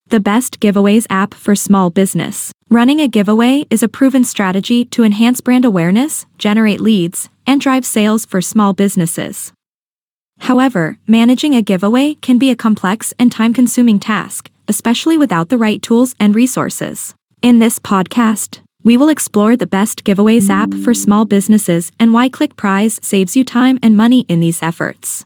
the best giveaways app for small business. Running a giveaway is a proven strategy to enhance brand awareness, generate leads, and drive sales for small businesses. However, managing a giveaway can be a complex and time-consuming task, especially without the right tools and resources. In this podcast, we will explore the best giveaways app for small businesses and why ClickPrize saves you time and money in these efforts.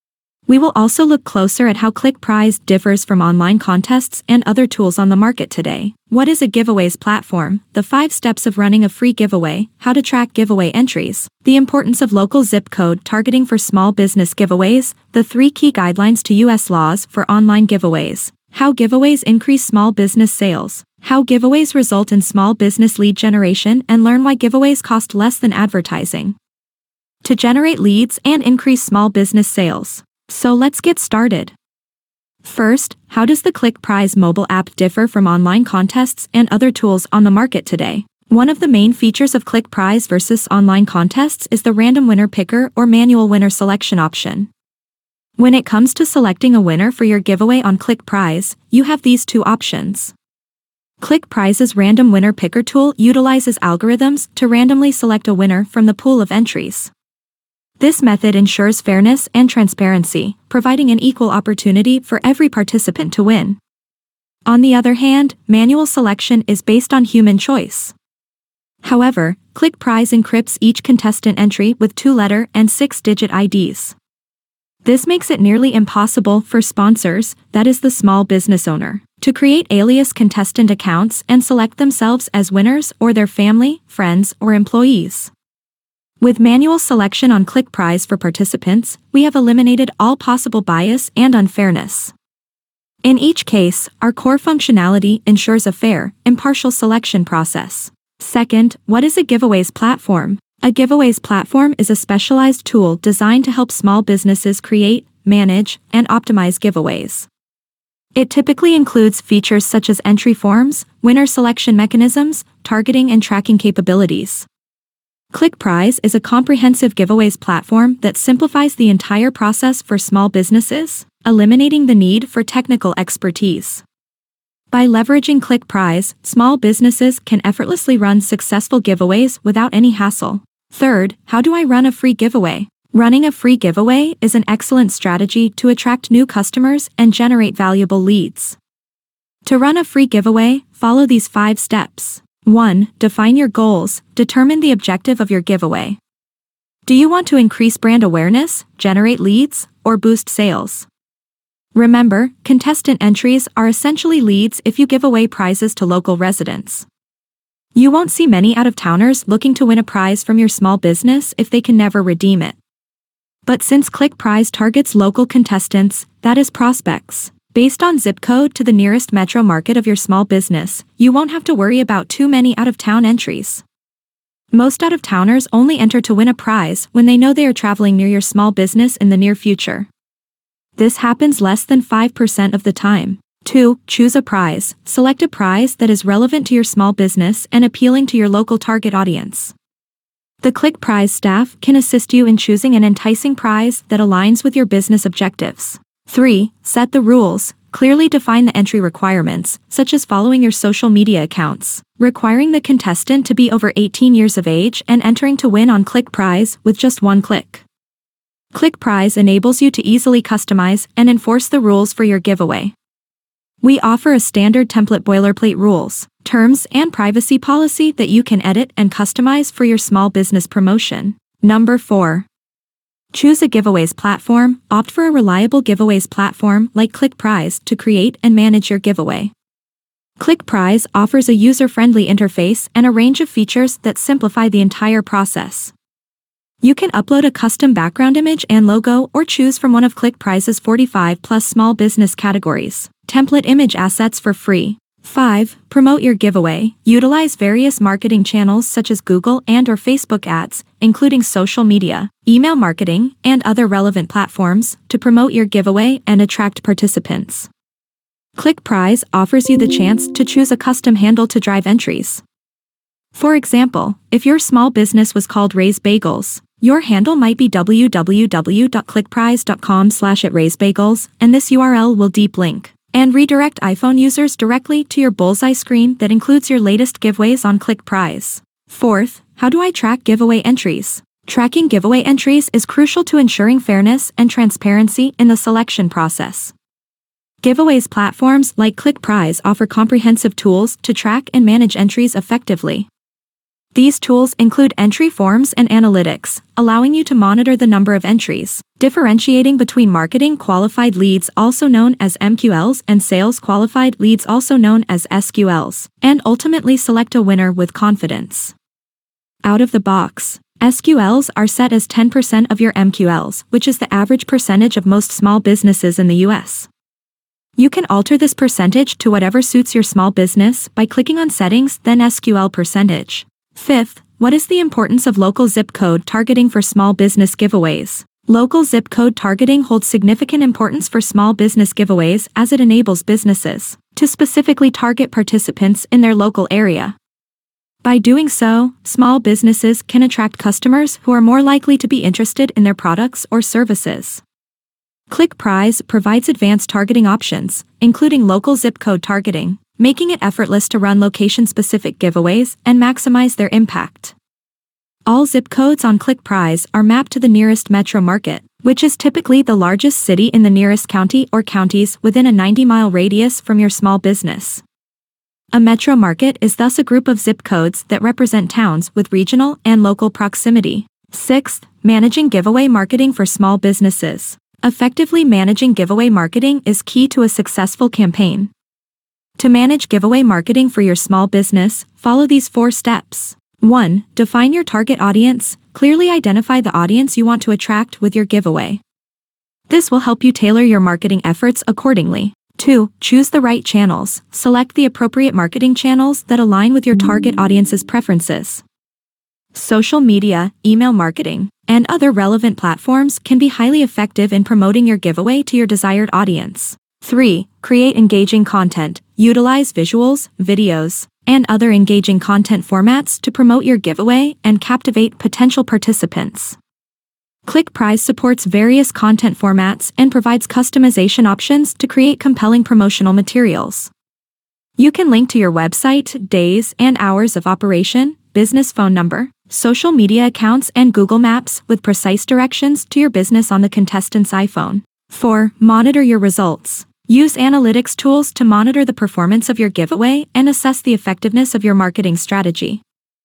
We will also look closer at how ClickPrize differs from online contests and other tools on the market today. What is a giveaways platform? The 5 steps of running a free giveaway, how to track giveaway entries, the importance of local zip code targeting for small business giveaways, the 3 key guidelines to U.S. laws for online giveaways, how giveaways increase small business sales, how giveaways result in small business lead generation, and learn why giveaways cost less than advertising to generate leads and increase small business sales. So let's get started. First, how does the ClickPrize mobile app differ from online contests and other tools on the market today? One of the main features of ClickPrize versus online contests is the random winner picker or manual winner selection option. When it comes to selecting a winner for your giveaway on ClickPrize, you have these 2 options. ClickPrize's random winner picker tool utilizes algorithms to randomly select a winner from the pool of entries. This method ensures fairness and transparency, providing an equal opportunity for every participant to win. On the other hand, manual selection is based on human choice. However, ClickPrize encrypts each contestant entry with 2-letter and 6-digit IDs. This makes it nearly impossible for sponsors, that is the small business owner, to create alias contestant accounts and select themselves as winners or their family, friends, or employees. With manual selection on ClickPrize for participants, we have eliminated all possible bias and unfairness. In each case, our core functionality ensures a fair, impartial selection process. Second, what is a giveaways platform? A giveaways platform is a specialized tool designed to help small businesses create, manage, and optimize giveaways. It typically includes features such as entry forms, winner selection mechanisms, targeting and tracking capabilities. ClickPrize is a comprehensive giveaways platform that simplifies the entire process for small businesses, eliminating the need for technical expertise. By leveraging ClickPrize, small businesses can effortlessly run successful giveaways without any hassle. Third, how do I run a free giveaway? Running a free giveaway is an excellent strategy to attract new customers and generate valuable leads. To run a free giveaway, follow these 5 steps. 1. Define your goals. Determine the objective of your giveaway. Do you want to increase brand awareness, generate leads, or boost sales? Remember, contestant entries are essentially leads if you give away prizes to local residents. You won't see many out-of-towners looking to win a prize from your small business if they can never redeem it. But since ClickPrize targets local contestants, that is prospects, based on zip code to the nearest metro market of your small business, you won't have to worry about too many out-of-town entries. Most out-of-towners only enter to win a prize when they know they are traveling near your small business in the near future. This happens less than 5% of the time. 2. Choose a prize. Select a prize that is relevant to your small business and appealing to your local target audience. The ClickPrize staff can assist you in choosing an enticing prize that aligns with your business objectives. 3. Set the rules. Clearly define the entry requirements, such as following your social media accounts, requiring the contestant to be over 18 years of age, and entering to win on ClickPrize with just 1 click. ClickPrize enables you to easily customize and enforce the rules for your giveaway. We offer a standard template boilerplate rules, terms, and privacy policy that you can edit and customize for your small business promotion. Number 4. Choose a giveaways platform. Opt for a reliable giveaways platform like ClickPrize to create and manage your giveaway. ClickPrize offers a user-friendly interface and a range of features that simplify the entire process. You can upload a custom background image and logo or choose from one of ClickPrize's 45+ small business categories. Template image assets for free. 5. Promote your giveaway. Utilize various marketing channels such as Google and/or Facebook ads, including social media, email marketing, and other relevant platforms, to promote your giveaway and attract participants. ClickPrize offers you the chance to choose a custom handle to drive entries. For example, if your small business was called Ray's Bagels, your handle might be www.clickprize.com/@raysbagels, and this URL will deep link and redirect iPhone users directly to your bullseye screen that includes your latest giveaways on ClickPrize. Fourth, how do I track giveaway entries? Tracking giveaway entries is crucial to ensuring fairness and transparency in the selection process. Giveaways platforms like ClickPrize offer comprehensive tools to track and manage entries effectively. These tools include entry forms and analytics, allowing you to monitor the number of entries, differentiating between marketing qualified leads also known as MQLs and sales qualified leads also known as SQLs, and ultimately select a winner with confidence. Out of the box, SQLs are set as 10% of your MQLs, which is the average percentage of most small businesses in the US. You can alter this percentage to whatever suits your small business by clicking on Settings, then SQL percentage. Fifth, what is the importance of local zip code targeting for small business giveaways? Local zip code targeting holds significant importance for small business giveaways as it enables businesses to specifically target participants in their local area. By doing so, small businesses can attract customers who are more likely to be interested in their products or services. ClickPrize provides advanced targeting options, including local zip code targeting, making it effortless to run location-specific giveaways and maximize their impact. All zip codes on ClickPrize are mapped to the nearest metro market, which is typically the largest city in the nearest county or counties within a 90-mile radius from your small business. A metro market is thus a group of zip codes that represent towns with regional and local proximity. Sixth, managing giveaway marketing for small businesses. Effectively managing giveaway marketing is key to a successful campaign. To manage giveaway marketing for your small business, follow these 4 steps. 1. Define your target audience. Clearly identify the audience you want to attract with your giveaway. This will help you tailor your marketing efforts accordingly. 2. Choose the right channels. Select the appropriate marketing channels that align with your target audience's preferences. Social media, email marketing, and other relevant platforms can be highly effective in promoting your giveaway to your desired audience. 3. Create engaging content. Utilize visuals, videos, and other engaging content formats to promote your giveaway and captivate potential participants. ClickPrize supports various content formats and provides customization options to create compelling promotional materials. You can link to your website, days and hours of operation, business phone number, social media accounts, and Google Maps with precise directions to your business on the contestant's iPhone. 4. Monitor your results. Use analytics tools to monitor the performance of your giveaway and assess the effectiveness of your marketing strategy.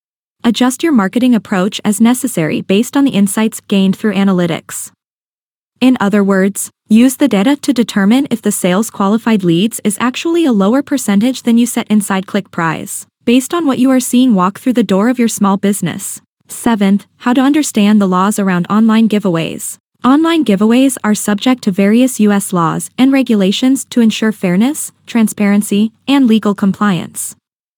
Adjust your marketing approach as necessary based on the insights gained through analytics. In other words, use the data to determine if the sales qualified leads is actually a lower percentage than you set inside ClickPrize, based on what you are seeing walk through the door of your small business. 7th, how to understand the laws around online giveaways. Online giveaways are subject to various U.S. laws and regulations to ensure fairness, transparency, and legal compliance.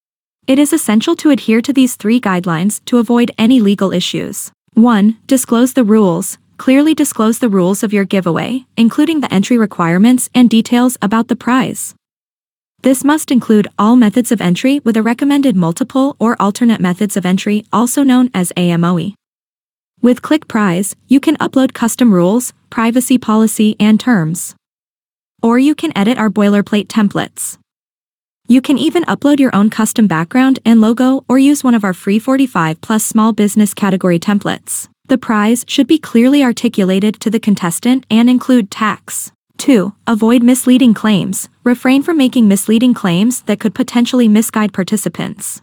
It is essential to adhere to these 3 guidelines to avoid any legal issues. 1. Disclose the rules. Clearly disclose the rules of your giveaway, including the entry requirements and details about the prize. This must include all methods of entry with a recommended multiple or alternate methods of entry, also known as AMOE. With ClickPrize, you can upload custom rules, privacy policy, and terms. Or you can edit our boilerplate templates. You can even upload your own custom background and logo or use one of our free 45+ small business category templates. The prize should be clearly articulated to the contestant and include tax. 2. Avoid misleading claims. Refrain from making misleading claims that could potentially misguide participants.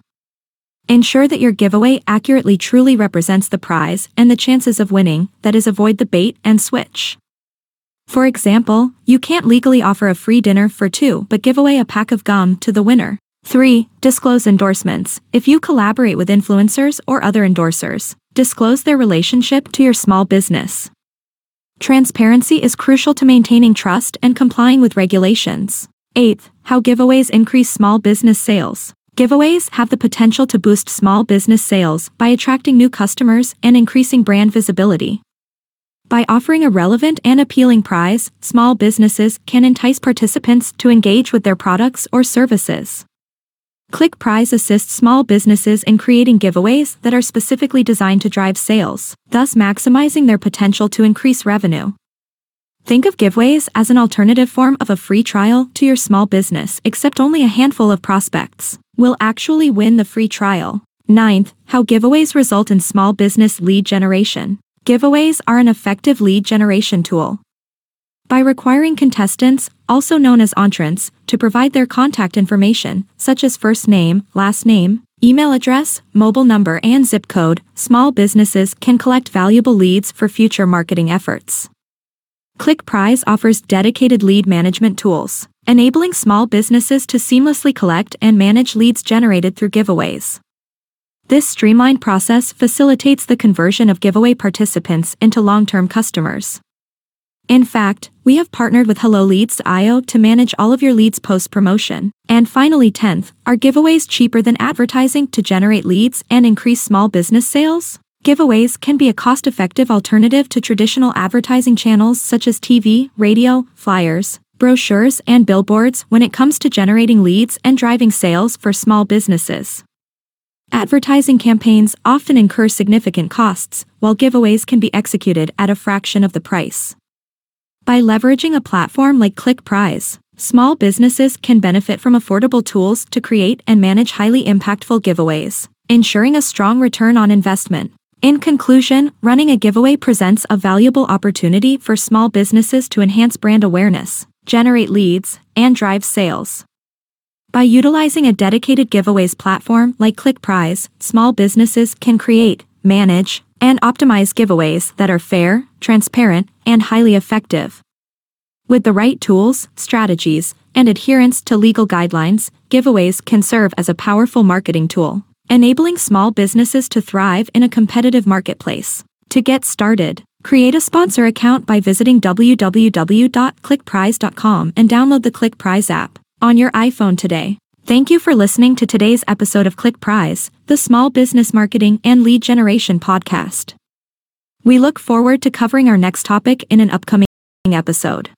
Ensure that your giveaway accurately truly represents the prize and the chances of winning, that is, avoid the bait and switch. For example, you can't legally offer a free dinner for 2 but give away a pack of gum to the winner. 3. Disclose endorsements. If you collaborate with influencers or other endorsers, disclose their relationship to your small business. Transparency is crucial to maintaining trust and complying with regulations. 8th, how giveaways increase small business sales. Giveaways have the potential to boost small business sales by attracting new customers and increasing brand visibility. By offering a relevant and appealing prize, small businesses can entice participants to engage with their products or services. ClickPrize assists small businesses in creating giveaways that are specifically designed to drive sales, thus maximizing their potential to increase revenue. Think of giveaways as an alternative form of a free trial to your small business, except only a handful of prospects will actually win the free trial. Ninth, how giveaways result in small business lead generation. Giveaways are an effective lead generation tool. By requiring contestants, also known as entrants, to provide their contact information, such as first name, last name, email address, mobile number, and zip code, small businesses can collect valuable leads for future marketing efforts. ClickPrize offers dedicated lead management tools, enabling small businesses to seamlessly collect and manage leads generated through giveaways. This streamlined process facilitates the conversion of giveaway participants into long-term customers. In fact, we have partnered with HelloLeads.io to manage all of your leads post-promotion. And finally, 10th, are giveaways cheaper than advertising to generate leads and increase small business sales? Giveaways can be a cost-effective alternative to traditional advertising channels such as TV, radio, flyers, brochures, and billboards when it comes to generating leads and driving sales for small businesses. Advertising campaigns often incur significant costs, while giveaways can be executed at a fraction of the price. By leveraging a platform like ClickPrize, small businesses can benefit from affordable tools to create and manage highly impactful giveaways, ensuring a strong return on investment. In conclusion, running a giveaway presents a valuable opportunity for small businesses to enhance brand awareness, generate leads, and drive sales. By utilizing a dedicated giveaways platform like ClickPrize, small businesses can create, manage, and optimize giveaways that are fair, transparent, and highly effective. With the right tools, strategies, and adherence to legal guidelines, giveaways can serve as a powerful marketing tool, enabling small businesses to thrive in a competitive marketplace. To get started, create a sponsor account by visiting www.clickprize.com and download the ClickPrize app on your iPhone today. Thank you for listening to today's episode of ClickPrize, the small business marketing and lead generation podcast. We look forward to covering our next topic in an upcoming episode.